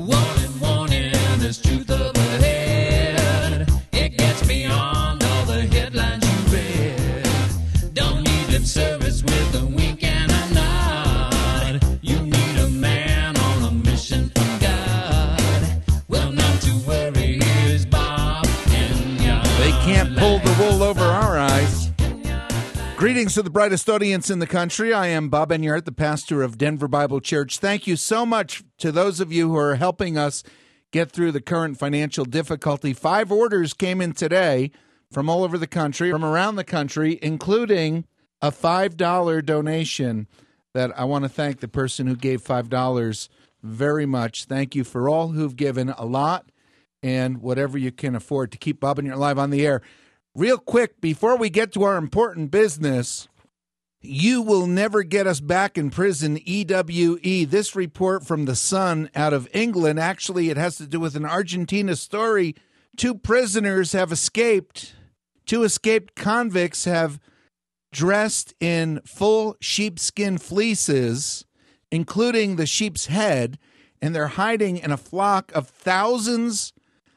Warning, warning, there's truth up ahead. It gets beyond all the headlines you read. Don't need lip service with a wink and a nod. You need a man on a mission from God. Well, not to worry, here's Bob Enyart. They can't pull the wool over our eyes. Greetings to the brightest audience in the country. I am Bob Enyart, the pastor of Denver Bible Church. Thank you so much to those of you who are helping us get through the current financial difficulty. 5 orders came in today from all over the country, from around the country, including a $5 donation that I want to thank the person who gave $5 very much. Thank you for all who've given a lot and whatever you can afford to keep Bob Enyart live on the air. Real quick, before we get to our important business, you will never get us back in prison, EWE. This report from The Sun out of England, actually it has to do with an Argentina story. 2 prisoners have escaped. 2 escaped convicts have dressed in full sheepskin fleeces, including the sheep's head, and they're hiding in a flock of thousands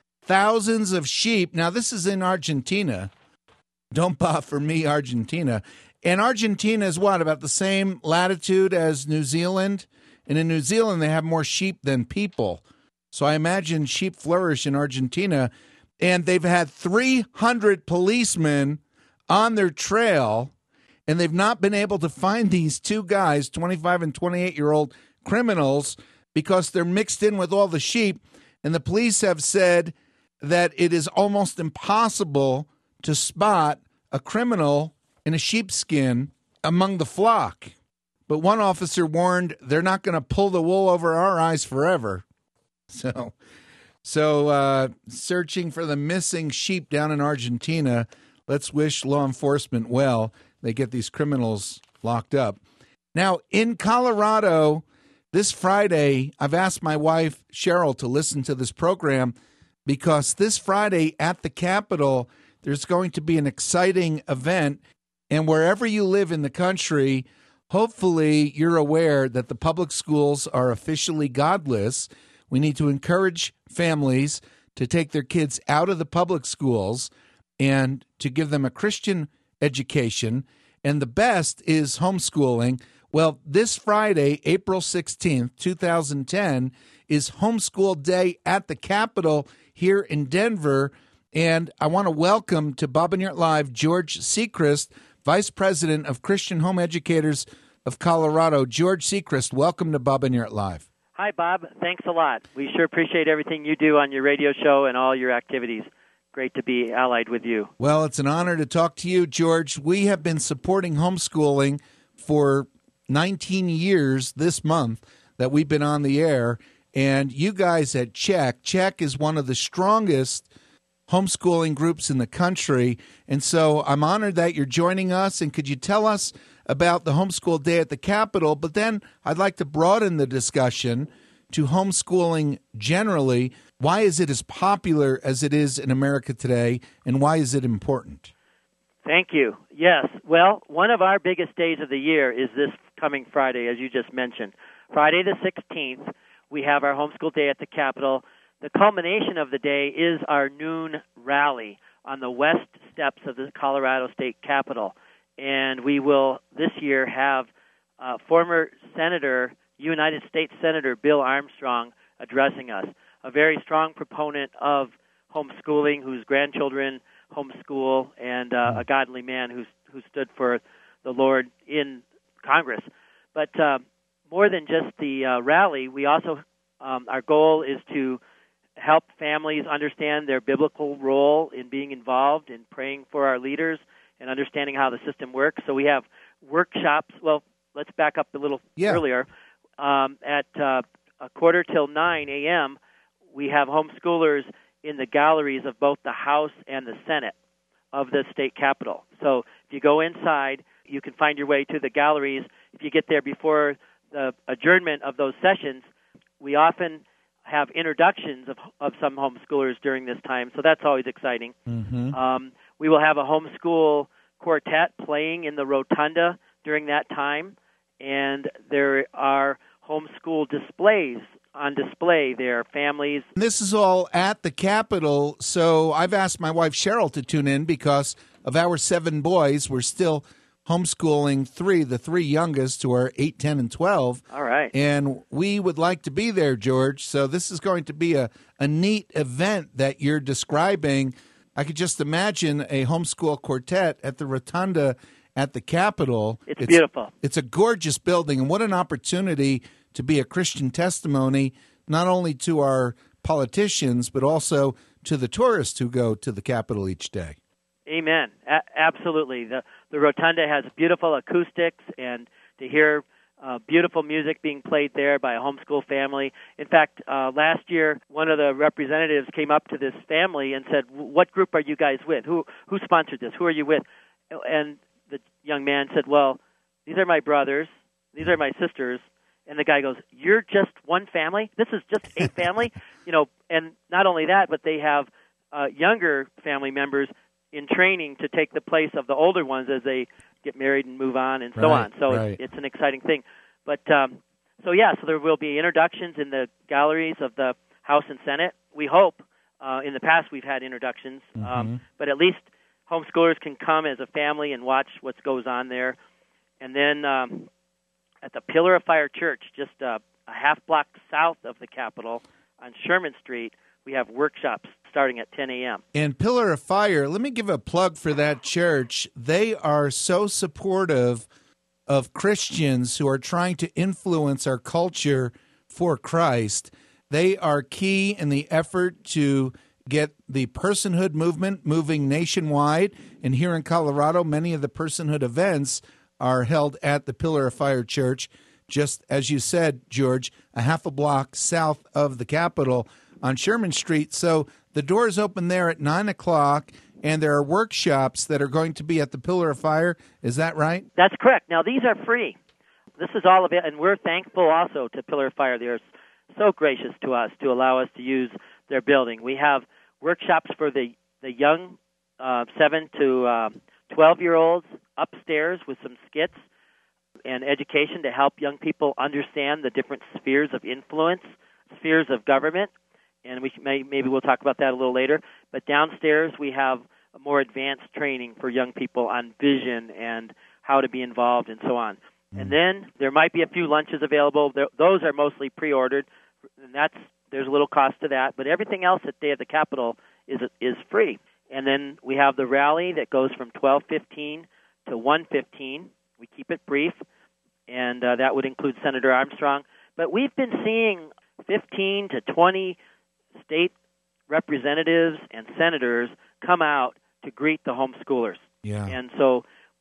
of sheep. Now, this is in Argentina. Don't pop for me, Argentina. And Argentina is what, about the same latitude as New Zealand? And in New Zealand, they have more sheep than people. So I imagine sheep flourish in Argentina. And they've had 300 policemen on their trail, and they've not been able to find these 2 guys, 25 and 28-year-old criminals, because they're mixed in with all the sheep. And the police have said that it is almost impossible to spot a criminal in a sheepskin among the flock. But one officer warned they're not going to pull the wool over our eyes forever. So searching for the missing sheep down in Argentina. Let's wish law enforcement well. They get these criminals locked up. Now, in Colorado, this Friday, I've asked my wife, Cheryl, to listen to this program because this Friday at the Capitol, there's going to be an exciting event. And wherever you live in the country, hopefully you're aware that the public schools are officially godless. We need to encourage families to take their kids out of the public schools and to give them a Christian education. And the best is homeschooling. Well, this Friday, April 16th, 2010, is Homeschool Day at the Capitol here in Denver. And I want to welcome to Bob Enyart Live George Sechrist, Vice President of Christian Home Educators of Colorado. George Sechrist, welcome to Bob Enyart Live. Hi, Bob. Thanks a lot. We sure appreciate everything you do on your radio show and all your activities. Great to be allied with you. Well, it's an honor to talk to you, George. We have been supporting homeschooling for 19 years this month that we've been on the air. And you guys at CHEK is one of the strongest homeschooling groups in the country. And so I'm honored that you're joining us. And could you tell us about the Homeschool Day at the Capitol? But then I'd like to broaden the discussion to homeschooling generally. Why is it as popular as it is in America today, and why is it important? Thank you. Yes. Well, one of our biggest days of the year is this coming Friday, as you just mentioned. Friday the 16th, we have our Homeschool Day at the Capitol. The culmination of the day is our noon rally on the west steps of the Colorado State Capitol. And we will this year have former United States Senator Bill Armstrong addressing us, a very strong proponent of homeschooling, whose grandchildren homeschool, and a godly man who stood for the Lord in Congress. But more than just the rally, we also our goal is to help families understand their biblical role in being involved in praying for our leaders and understanding how the system works. So we have workshops. Well, let's back up a little earlier. At 8:45 a.m., we have homeschoolers in the galleries of both the House and the Senate of the state capitol. So if you go inside, you can find your way to the galleries. If you get there before the adjournment of those sessions, we often have introductions of some homeschoolers during this time, so that's always exciting. Mm-hmm. We will have a homeschool quartet playing in the rotunda during that time, and there are homeschool displays on display their families. This is all at the Capitol, so I've asked my wife Cheryl to tune in because of our 7 boys. We're still homeschooling the three youngest, who are 8, 10, and 12. All right. And we would like to be there, George. So this is going to be a neat event that you're describing. I could just imagine a homeschool quartet at the Rotunda at the Capitol. It's beautiful. It's a gorgeous building, and what an opportunity to be a Christian testimony, not only to our politicians, but also to the tourists who go to the Capitol each day. Amen. Absolutely. The Rotunda has beautiful acoustics, and to hear beautiful music being played there by a homeschool family. In fact, last year, one of the representatives came up to this family and said, "What group are you guys with? Who sponsored this? Who are you with?" And the young man said, "Well, these are my brothers. These are my sisters." And the guy goes, "You're just one family? This is just a family?" And not only that, but they have younger family members in training to take the place of the older ones as they get married and move on and so on. So it's an exciting thing. But so there will be introductions in the galleries of the House and Senate. We hope. In the past we've had introductions, but at least homeschoolers can come as a family and watch what goes on there. And then at the Pillar of Fire Church, just a half block south of the Capitol on Sherman Street, we have workshops starting at 10 a.m. And Pillar of Fire, let me give a plug for that church. They are so supportive of Christians who are trying to influence our culture for Christ. They are key in the effort to get the personhood movement moving nationwide. And here in Colorado, many of the personhood events are held at the Pillar of Fire Church, just as you said, George, a half a block south of the Capitol on Sherman Street. So the doors open there at 9 o'clock, and there are workshops that are going to be at the Pillar of Fire. Is that right? That's correct. Now, these are free. This is all of it, and we're thankful also to Pillar of Fire. They're so gracious to us to allow us to use their building. We have workshops for the young 7 to 12-year-olds upstairs with some skits and education to help young people understand the different spheres of influence, spheres of government, and maybe we'll talk about that a little later. But downstairs we have a more advanced training for young people on vision and how to be involved and so on. And then there might be a few lunches available. Those are mostly pre-ordered, and there's a little cost to that. But everything else at Day of the Capitol is free. And then we have the rally that goes from 12:15 to 1:15. We keep it brief, and that would include Senator Armstrong. But we've been seeing 15 to 20 state representatives and senators come out to greet the homeschoolers. Yeah. And so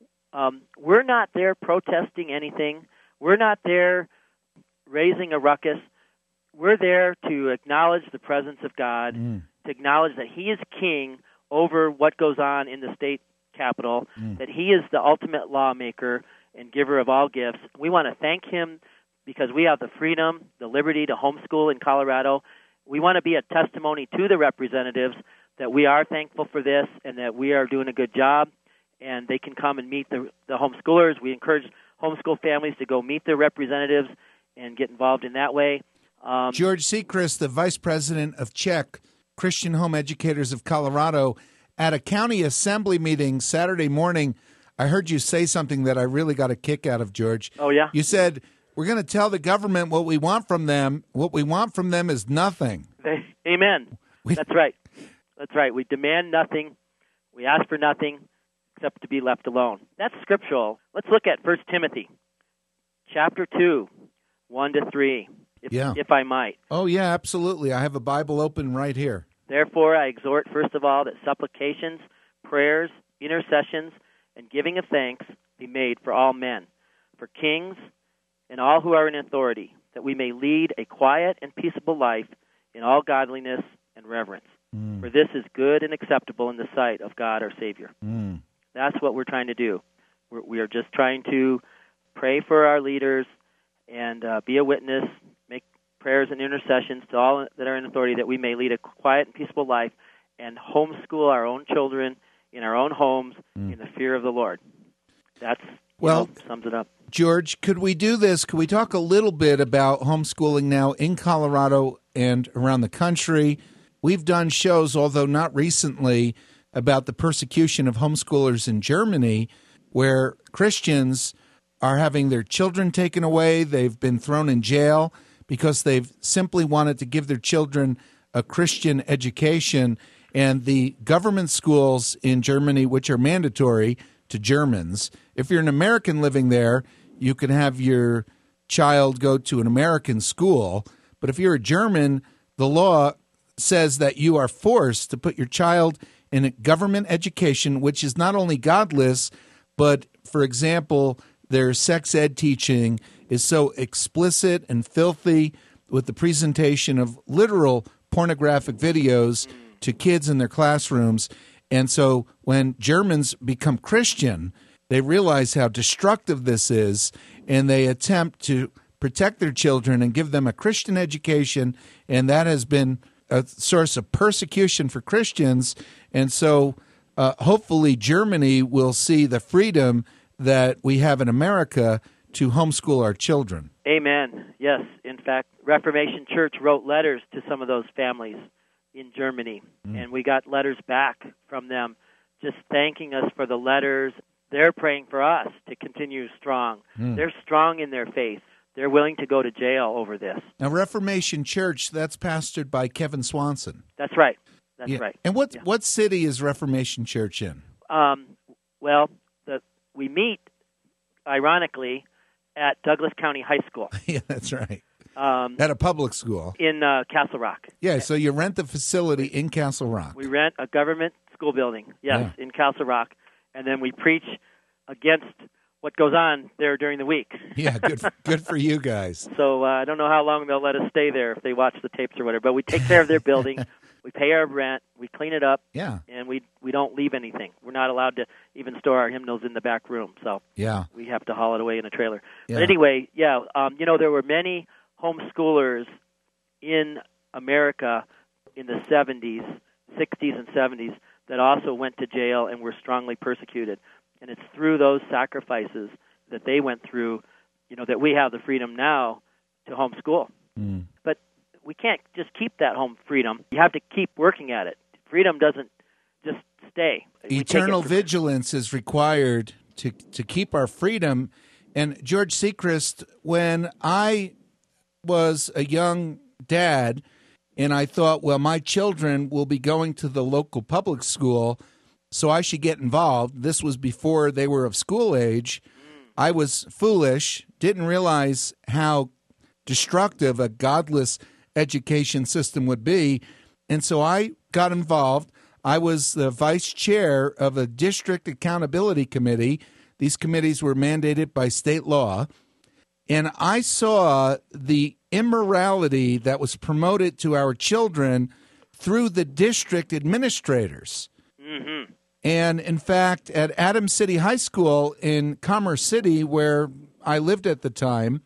we're not there protesting anything. We're not there raising a ruckus. We're there to acknowledge the presence of God, to acknowledge that He is king over what goes on in the state capitol, that He is the ultimate lawmaker and giver of all gifts. We want to thank Him because we have the freedom, the liberty to homeschool in Colorado. We want to be a testimony to the representatives that we are thankful for this and that we are doing a good job, and they can come and meet the homeschoolers. We encourage homeschool families to go meet their representatives and get involved in that way. George Sechrist, the Vice President of CHEC, Christian Home Educators of Colorado, at a county assembly meeting Saturday morning, I heard you say something that I really got a kick out of, George. Oh, yeah? You said, we're going to tell the government what we want from them. What we want from them is nothing. Amen. That's right. That's right. We demand nothing. We ask for nothing except to be left alone. That's scriptural. Let's look at 1 Timothy chapter 2, 1 to 3, if I might. Oh, yeah, absolutely. I have a Bible open right here. Therefore, I exhort, first of all, that supplications, prayers, intercessions, and giving of thanks be made for all men, for kings, and all who are in authority, that we may lead a quiet and peaceable life in all godliness and reverence. For this is good and acceptable in the sight of God our Savior. That's what we're trying to do. We are just trying to pray for our leaders and be a witness, make prayers and intercessions to all that are in authority, that we may lead a quiet and peaceable life and homeschool our own children in our own homes in the fear of the Lord. That's sums it up. George, could we do this? Could we talk a little bit about homeschooling now in Colorado and around the country? We've done shows, although not recently, about the persecution of homeschoolers in Germany, where Christians are having their children taken away. They've been thrown in jail because they've simply wanted to give their children a Christian education. And the government schools in Germany, which are mandatory to Germans, if you're an American living there, you can have your child go to an American school. But if you're a German, the law says that you are forced to put your child in a government education, which is not only godless, but, for example, their sex ed teaching is so explicit and filthy with the presentation of literal pornographic videos to kids in their classrooms. And so when Germans become Christian, they realize how destructive this is, and they attempt to protect their children and give them a Christian education, and that has been a source of persecution for Christians. And so hopefully Germany will see the freedom that we have in America to homeschool our children. Amen. Yes. In fact, Reformation Church wrote letters to some of those families in Germany, and we got letters back from them just thanking us for the letters. They're praying for us to continue strong. They're strong in their faith. They're willing to go to jail over this. Now, Reformation Church, that's pastored by Kevin Swanson. That's right. That's right. And what city is Reformation Church in? Well, we meet, ironically, at Douglas County High School. Yeah, that's right. At a public school. In Castle Rock. Yeah, so you rent the facility in Castle Rock. We rent a government school building, in Castle Rock, and then we preach against what goes on there during the week. Yeah, good for you guys. So I don't know how long they'll let us stay there if they watch the tapes or whatever, but we take care of their building, we pay our rent, we clean it up, and we don't leave anything. We're not allowed to even store our hymnals in the back room, so we have to haul it away in a trailer. But anyway, there were many homeschoolers in America in the 70s, 60s and 70s that also went to jail and were strongly persecuted. And it's through those sacrifices that they went through, that we have the freedom now to homeschool. But we can't just keep that home freedom. You have to keep working at it. Freedom doesn't just stay. Eternal vigilance is required to keep our freedom. And George Sechrist, when I was a young dad and I thought, well, my children will be going to the local public school, so I should get involved. This was before they were of school age. I was foolish, didn't realize how destructive a godless education system would be, and so I got involved. I was the vice chair of a district accountability committee. These committees were mandated by state law, and I saw the immorality that was promoted to our children through the district administrators. And, in fact, at Adams City High School in Commerce City, where I lived at the time,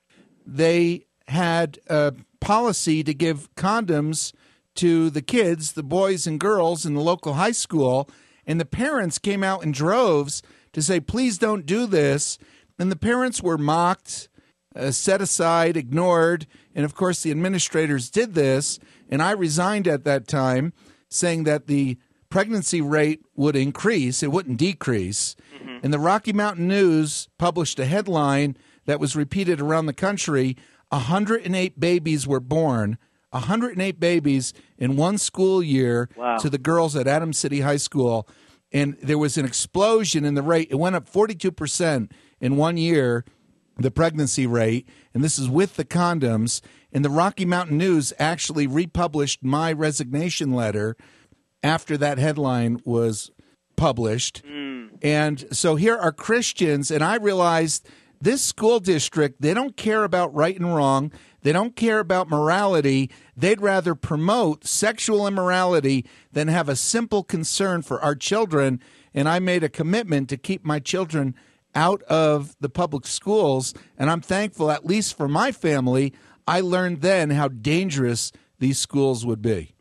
they had a policy to give condoms to the kids, the boys and girls in the local high school, and the parents came out in droves to say, please don't do this. And the parents were mocked, set aside, ignored, and, of course, the administrators did this, and I resigned at that time, saying that the pregnancy rate would increase, it wouldn't decrease. And the Rocky Mountain News published a headline that was repeated around the country. 108 babies were born, 108 babies in one school year to the girls at Adams City High School. And there was an explosion in the rate. It went up 42% in 1 year, the pregnancy rate, and this is with the condoms. And the Rocky Mountain News actually republished my resignation letter after that headline was published. And so here are Christians, and I realized this school district, they don't care about right and wrong. They don't care about morality. They'd rather promote sexual immorality than have a simple concern for our children. And I made a commitment to keep my children out of the public schools. And I'm thankful, at least for my family, I learned then how dangerous these schools would be.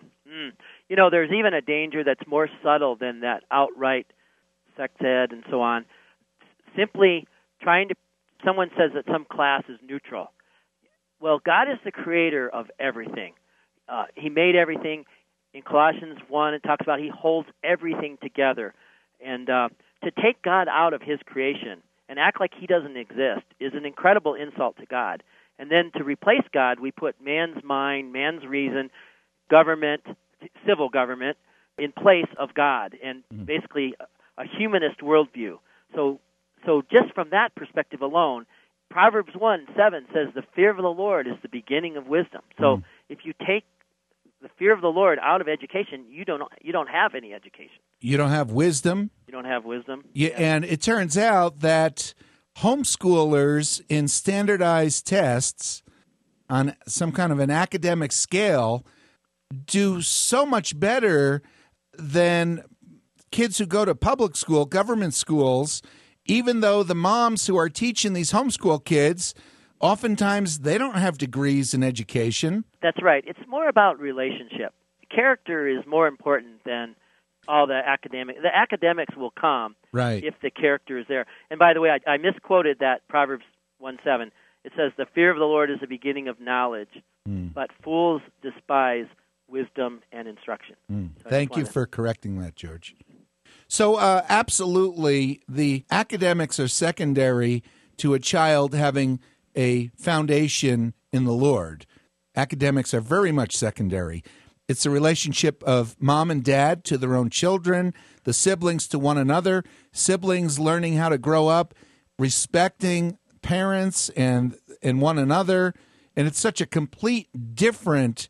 There's even a danger that's more subtle than that outright sex ed and so on. Simply trying to someone says that some class is neutral. Well, God is the creator of everything. He made everything. In Colossians 1, it talks about He holds everything together. And to take God out of His creation and act like He doesn't exist is an incredible insult to God. And then to replace God, we put man's mind, man's reason, government, civil government, in place of God, and basically a humanist worldview. So just from that perspective alone, Proverbs 1:7 says the fear of the Lord is the beginning of wisdom. So if you take the fear of the Lord out of education, you don't have any education. You don't have wisdom. You don't have wisdom. Yeah, and it turns out that homeschoolers in standardized tests on some kind of an academic scale do so much better than kids who go to public school, government schools, even though the moms who are teaching these homeschool kids, oftentimes they don't have degrees in education. That's right. It's more about relationship. Character is more important than all the academic. The academics will come if the character is there. And by the way, I misquoted that Proverbs 1:7. It says, the fear of the Lord is the beginning of knowledge, but fools despise wisdom and instruction. So Thank you for correcting that, George. So absolutely, the academics are secondary to a child having a foundation in the Lord. Academics are very much secondary. It's a relationship of mom and dad to their own children, the siblings to one another, siblings learning how to grow up, respecting parents and one another. And it's such a complete different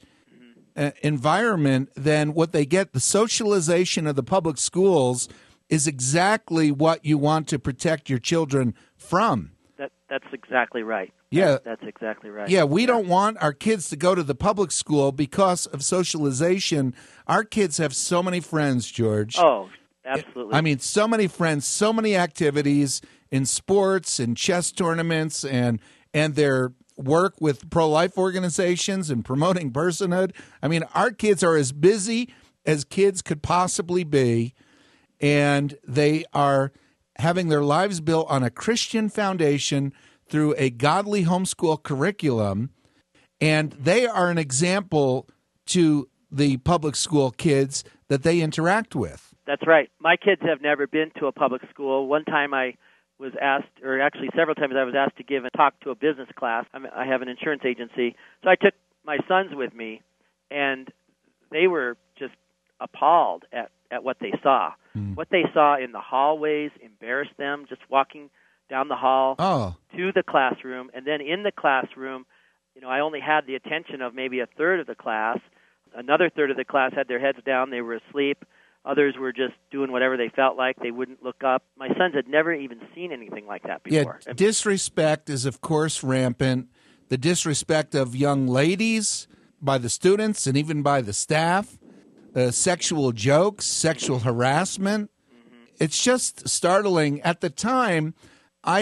environment than what they get. The socialization of the public schools is exactly what you want to protect your children from. That's exactly right. Yeah. That's exactly right. Yeah, we don't want our kids to go to the public school because of socialization. Our kids have so many friends, George. Oh, absolutely. I mean, so many friends, so many activities in sports and chess tournaments and their work with pro-life organizations and promoting personhood. I mean, our kids are as busy as kids could possibly be, and they are having their lives built on a Christian foundation through a godly homeschool curriculum, and they are an example to the public school kids that they interact with. That's right. My kids have never been to a public school. One time I was asked, or actually several times I was asked to give a talk to a business class. I have an insurance agency. So I took my sons with me, and they were just appalled at what they saw. What they saw in the hallways embarrassed them, just walking down the hall to the classroom. And then in the classroom, I only had the attention of maybe a third of the class. Another third of the class had their heads down. They were asleep. Others were just doing whatever they felt like. They wouldn't look up. My sons had never even seen anything like that before. Yeah, disrespect is, of course, rampant. The disrespect of young ladies by the students and even by the staff. Sexual jokes, sexual harassment. It's just startling. At the time, I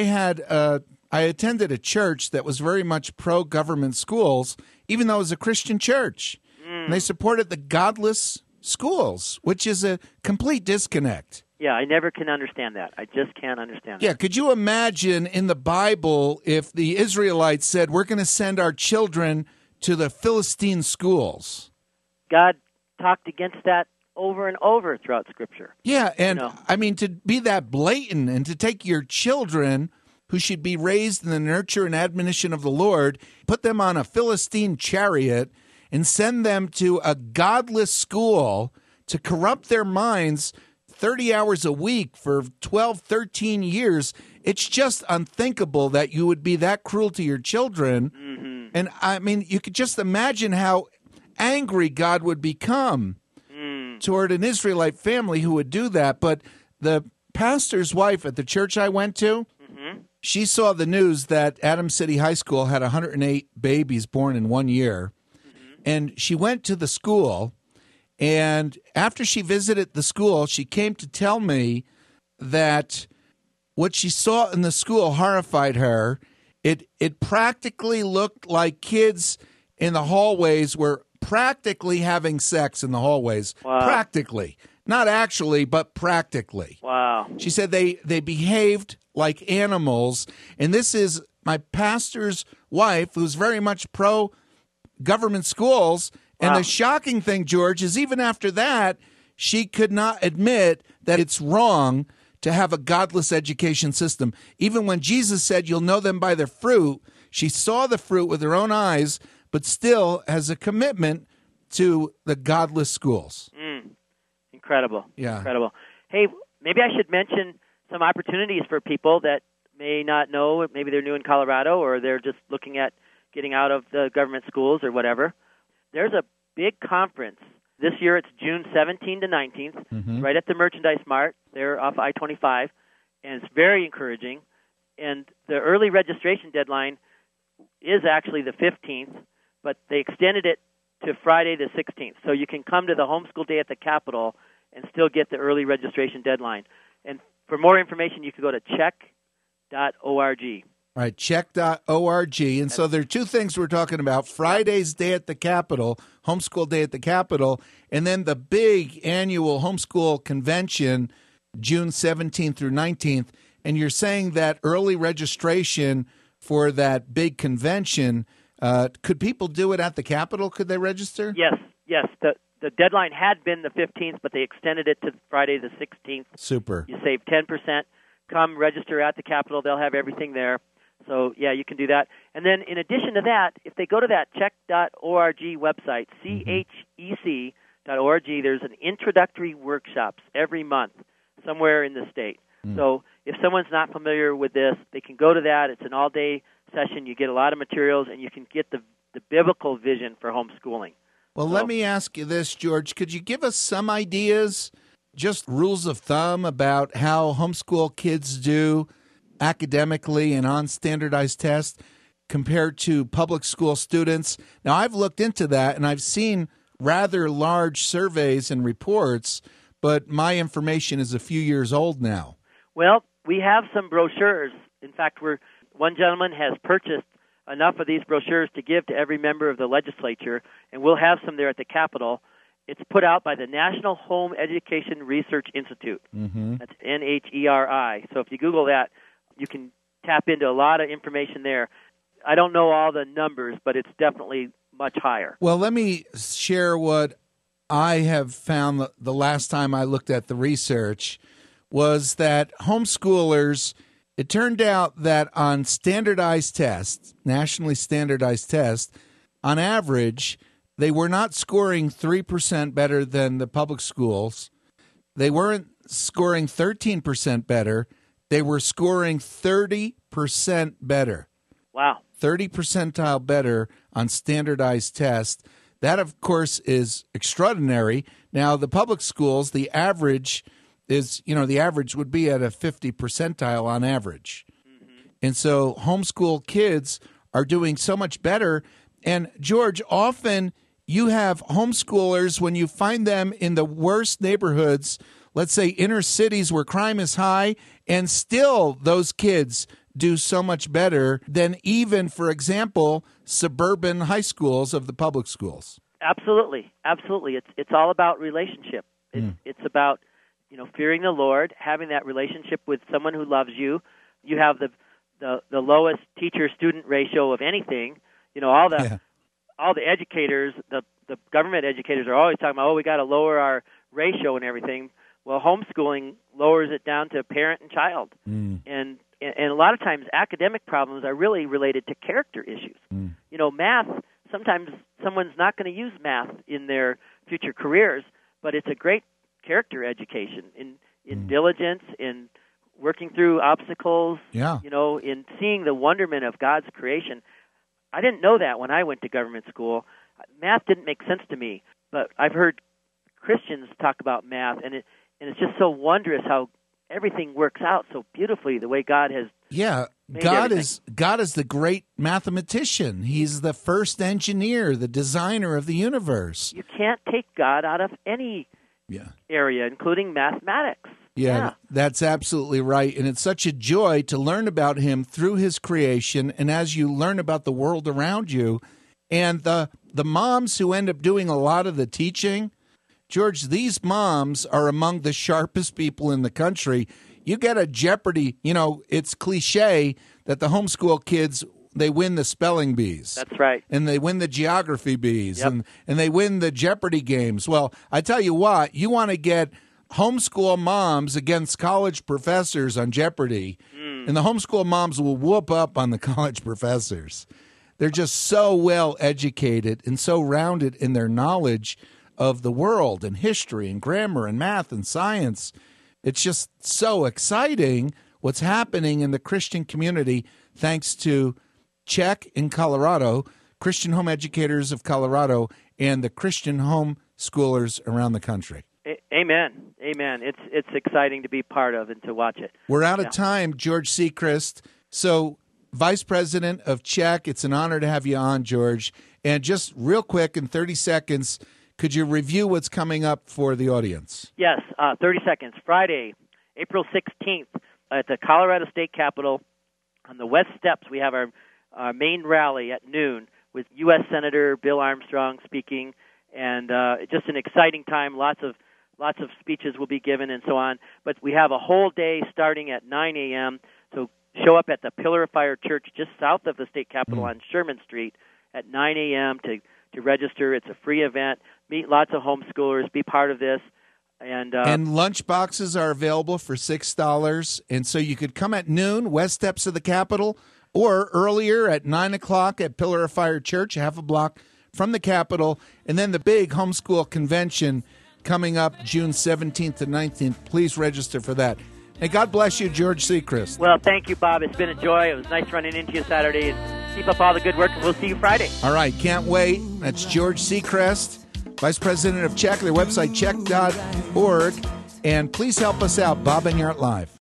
attended a church that was very much pro-government schools, even though it was a Christian church. And they supported the godless schools, which is a complete disconnect. Yeah, I never can understand that. I just can't understand that. Yeah, could you imagine in the Bible if the Israelites said, we're going to send our children to the Philistine schools? God talked against that over and over throughout Scripture. Yeah, and I mean, to be that blatant and to take your children who should be raised in the nurture and admonition of the Lord, put them on a Philistine chariot and send them to a godless school to corrupt their minds 30 hours a week for 12, 13 years. It's just unthinkable that you would be that cruel to your children. And I mean, you could just imagine how angry God would become toward an Israelite family who would do that. But the pastor's wife at the church I went to, she saw the news that Adams City High School had 108 babies born in 1 year. And she went to the school, and after she visited the school, she came to tell me that what she saw in the school horrified her. It practically looked like kids in the hallways were practically having sex in the hallways. Wow. Practically. Not actually, but practically. Wow. She said they behaved like animals. And this is my pastor's wife, who's very much pro-government schools. And Wow. the shocking thing, George, is even after that, she could not admit that it's wrong to have a godless education system. Even when Jesus said, you'll know them by their fruit, she saw the fruit with her own eyes, but still has a commitment to the godless schools. Incredible. Yeah. Incredible. Hey, maybe I should mention some opportunities for people that may not know. Maybe they're new in Colorado or they're just looking at getting out of the government schools or whatever. There's a big conference. This year it's June 17 to 19th, right at the Merchandise Mart. They're off I-25, and it's very encouraging. And the early registration deadline is actually the 15th, but they extended it to Friday the 16th. So you can come to the Homeschool Day at the Capitol and still get the early registration deadline. And for more information, you can go to check.org. All right, check.org. And so there are two things we're talking about: Friday's Day at the Capitol, Homeschool Day at the Capitol, and then the big annual homeschool convention, June 17th through 19th. And you're saying that early registration for that big convention, could people do it at the Capitol? Could they register? Yes. The deadline had been the 15th, but they extended it to Friday the 16th. Super. You save 10%. Come register at the Capitol. They'll have everything there. So, yeah, you can do that. And then in addition to that, if they go to that check.org website, CHEC.org, there's an introductory workshops every month somewhere in the state. So if someone's not familiar with this, they can go to that. It's an all-day session. You get a lot of materials, and you can get the biblical vision for homeschooling. Well, let me ask you this, George. Could you give us some ideas, just rules of thumb, about how homeschool kids do academically and on standardized tests compared to public school students? Now, I've looked into that, and I've seen rather large surveys and reports, but my information is a few years old now. Well, we have some brochures. In fact, one gentleman has purchased enough of these brochures to give to every member of the legislature, and we'll have some there at the Capitol. It's put out by the National Home Education Research Institute. That's NHERI. So if you Google that, you can tap into a lot of information there. I don't know all the numbers, but it's definitely much higher. Well, let me share what I have found the last time I looked at the research was that homeschoolers, it turned out that on standardized tests, nationally standardized tests, on average, they were not scoring 3% better than the public schools. They weren't scoring 13% better. They were scoring 30% better. Wow. 30 percentile better on standardized tests. That, of course, is extraordinary. Now, the public schools, the average is, the average would be at a 50 percentile on average. And so homeschool kids are doing so much better. And, George, often you have homeschoolers, when you find them in the worst neighborhoods, let's say inner cities where crime is high, and still those kids do so much better than even, for example, suburban high schools of the public schools. Absolutely. It's all about relationship. It's about fearing the Lord, having that relationship with someone who loves you. You have the lowest teacher-student ratio of anything. All the educators, the government educators are always talking about, we got to lower our ratio and everything. Well, homeschooling lowers it down to parent and child. And a lot of times academic problems are really related to character issues. Math, sometimes someone's not going to use math in their future careers, but it's a great character education in diligence, in working through obstacles, in seeing the wonderment of God's creation. I didn't know that when I went to government school. Math didn't make sense to me, but I've heard Christians talk about math, and it's just so wondrous how everything works out so beautifully the way God has made everything. God is the great mathematician. He's the first engineer, the designer of the universe. You can't take God out of any area, including mathematics. Yeah, that's absolutely right. And it's such a joy to learn about him through his creation, and as you learn about the world around you. And the moms who end up doing a lot of the teaching, George, these moms are among the sharpest people in the country. You get a Jeopardy, it's cliche that the homeschool kids, they win the spelling bees. That's right. And they win the geography bees. Yep. And they win the Jeopardy games. Well, I tell you what, you want to get homeschool moms against college professors on Jeopardy, and the homeschool moms will whoop up on the college professors. They're just so well educated and so rounded in their knowledge of the world and history and grammar and math and science. It's just so exciting what's happening in the Christian community thanks to CHEC in Colorado, Christian Home Educators of Colorado, and the Christian home schoolers around the country. Amen. It's exciting to be part of and to watch it. We're out of time, George Sechrist. So, Vice President of CHEC, it's an honor to have you on, George. And just real quick, in 30 seconds, could you review what's coming up for the audience? Yes, 30 seconds. Friday, April 16th, at the Colorado State Capitol, on the West Steps, we have our main rally at noon with U.S. Senator Bill Armstrong speaking, and just an exciting time. Lots of speeches will be given and so on. But we have a whole day starting at 9 a.m., so show up at the Pillar of Fire Church just south of the State Capitol on Sherman Street at 9 a.m. to register. It's a free event. Meet lots of homeschoolers. Be part of this. And lunch boxes are available for $6. And so you could come at noon, West Steps of the Capitol, or earlier at 9 o'clock at Pillar of Fire Church, half a block from the Capitol. And then the big homeschool convention coming up June 17th to 19th. Please register for that. And God bless you, George Sechrist. Well, thank you, Bob. It's been a joy. It was nice running into you Saturday. And keep up all the good work, and we'll see you Friday. All right, can't wait. That's George Sechrist, Vice President of CHEC. Their website, chec.org. And please help us out, Bob Enyart Live.